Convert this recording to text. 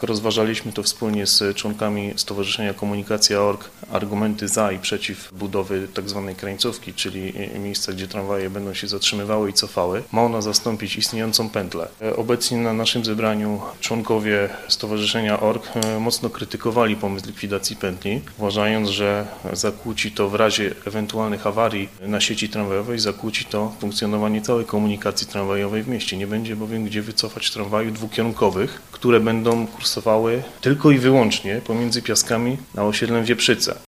Rozważaliśmy to wspólnie z członkami Stowarzyszenia Komunikacja.org, argumenty za i przeciw budowy tzw. krańcówki, czyli miejsca, gdzie tramwaje będą się zatrzymywały i cofały. Ma ona zastąpić istniejącą pętlę. Obecnie na naszym zebraniu członkowie Stowarzyszenia .org mocno krytykowali pomysł likwidacji pętli, uważając, że zakłóci to w razie ewentualnych awarii na sieci tramwajowej, zakłóci to funkcjonowanie całej komunikacji tramwajowej w mieście. Nie będzie bowiem gdzie wycofać tramwajów dwukierunkowych, które będą kursowały tylko i wyłącznie pomiędzy Piaskami a osiedlem Wieprzyce.